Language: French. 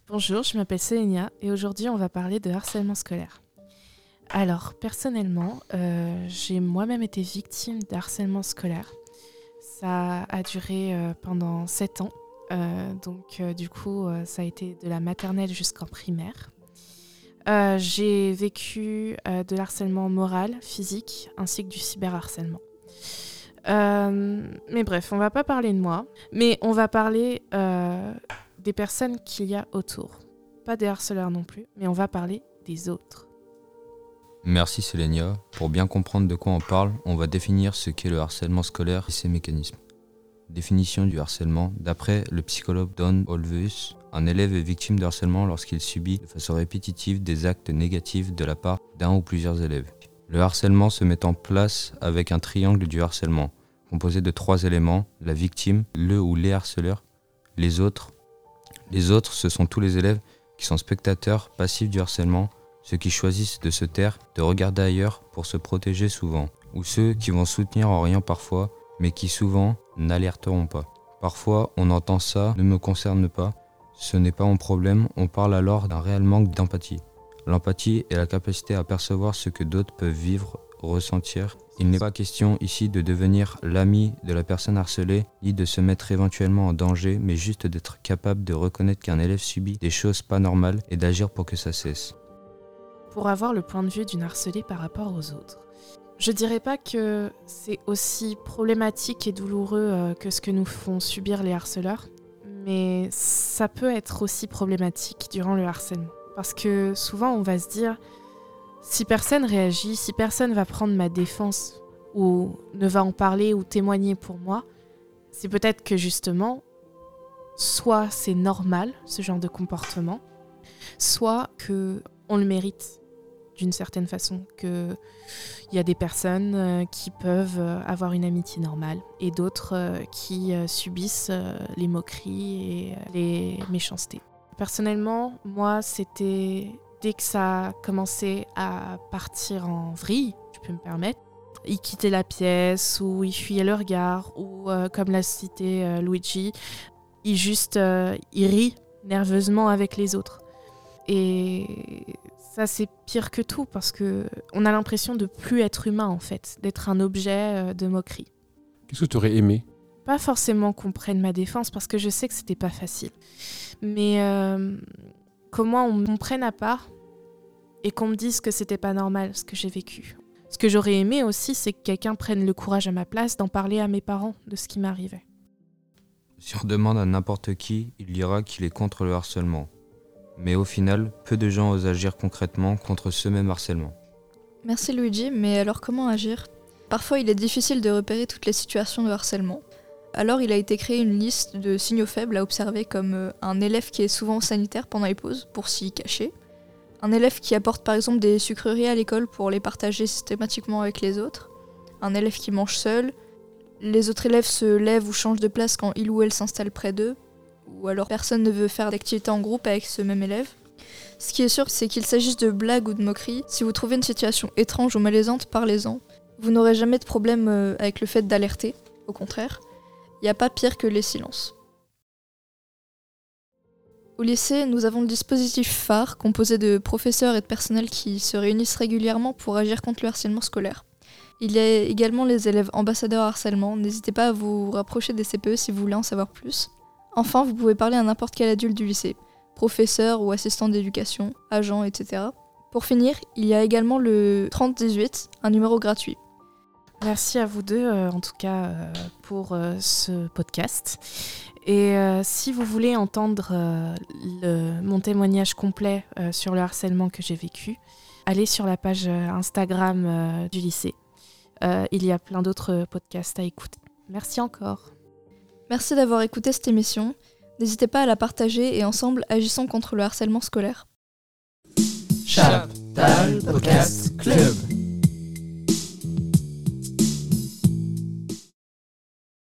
Bonjour, je m'appelle Sélénia et aujourd'hui on va parler de harcèlement scolaire. Alors personnellement, j'ai moi-même été victime de harcèlement scolaire. Ça a duré pendant 7 ans, du coup ça a été de la maternelle jusqu'en primaire. J'ai vécu de l'harcèlement moral, physique ainsi que du cyberharcèlement. Mais bref, on va pas parler de moi, mais on va parler des personnes qu'il y a autour. Pas des harceleurs non plus, mais on va parler des autres. Merci Sélénia. Pour bien comprendre de quoi on parle, on va définir ce qu'est le harcèlement scolaire et ses mécanismes. Définition du harcèlement. D'après le psychologue Don Olveus, un élève est victime de harcèlement lorsqu'il subit de façon répétitive des actes négatifs de la part d'un ou plusieurs élèves. Le harcèlement se met en place avec un triangle du harcèlement, composé de 3 éléments, la victime, le ou les harceleurs, les autres. Les autres, ce sont tous les élèves qui sont spectateurs passifs du harcèlement, ceux qui choisissent de se taire, de regarder ailleurs pour se protéger souvent, ou ceux qui vont soutenir en riant parfois, mais qui souvent n'alerteront pas. Parfois, on entend ça, ne me concerne pas, ce n'est pas mon problème, on parle alors d'un réel manque d'empathie. L'empathie est la capacité à percevoir ce que d'autres peuvent vivre, ressentir. Il n'est pas question ici de devenir l'ami de la personne harcelée, ni de se mettre éventuellement en danger, mais juste d'être capable de reconnaître qu'un élève subit des choses pas normales et d'agir pour que ça cesse. Pour avoir le point de vue d'une harcelée par rapport aux autres. Je dirais pas que c'est aussi problématique et douloureux que ce que nous font subir les harceleurs, mais ça peut être aussi problématique durant le harcèlement. Parce que souvent on va se dire, si personne réagit, si personne va prendre ma défense ou ne va en parler ou témoigner pour moi, c'est peut-être que justement, soit c'est normal ce genre de comportement, soit qu'on le mérite d'une certaine façon, qu'il y a des personnes qui peuvent avoir une amitié normale et d'autres qui subissent les moqueries et les méchancetés. Personnellement, moi, c'était dès que ça a commencé à partir en vrille, je peux me permettre, ils quittaient la pièce ou ils fuyaient le regard ou, comme l'a cité Luigi, ils rient nerveusement avec les autres. Et ça, c'est pire que tout parce qu'on a l'impression de plus être humain, en fait, d'être un objet de moquerie. Qu'est-ce que tu aurais aimé ? Pas forcément qu'on prenne ma défense parce que je sais que c'était pas facile. Mais comment on me prenne à part et qu'on me dise que c'était pas normal ce que j'ai vécu. Ce que j'aurais aimé aussi, c'est que quelqu'un prenne le courage à ma place d'en parler à mes parents de ce qui m'arrivait. Si on demande à n'importe qui, il dira qu'il est contre le harcèlement. Mais au final, peu de gens osent agir concrètement contre ce même harcèlement. Merci Luigi, mais alors comment agir ? Parfois il est difficile de repérer toutes les situations de harcèlement. Alors il a été créé une liste de signaux faibles à observer comme un élève qui est souvent au sanitaire pendant les pauses pour s'y cacher, un élève qui apporte par exemple des sucreries à l'école pour les partager systématiquement avec les autres, un élève qui mange seul, les autres élèves se lèvent ou changent de place quand il ou elle s'installe près d'eux, ou alors personne ne veut faire d'activité en groupe avec ce même élève. Ce qui est sûr, c'est qu'il s'agisse de blagues ou de moqueries, si vous trouvez une situation étrange ou malaisante, parlez-en. Vous n'aurez jamais de problème avec le fait d'alerter, au contraire. Il n'y a pas pire que les silences. Au lycée, nous avons le dispositif phare, composé de professeurs et de personnel qui se réunissent régulièrement pour agir contre le harcèlement scolaire. Il y a également les élèves ambassadeurs harcèlement, n'hésitez pas à vous rapprocher des CPE si vous voulez en savoir plus. Enfin, vous pouvez parler à n'importe quel adulte du lycée, professeur ou assistant d'éducation, agent, etc. Pour finir, il y a également le 3018, un numéro gratuit. Merci à vous deux, en tout cas, pour ce podcast. Et si vous voulez entendre mon témoignage complet sur le harcèlement que j'ai vécu, allez sur la page Instagram du lycée. Il y a plein d'autres podcasts à écouter. Merci encore. Merci d'avoir écouté cette émission. N'hésitez pas à la partager et ensemble, agissons contre le harcèlement scolaire. Chaptal Podcast Club.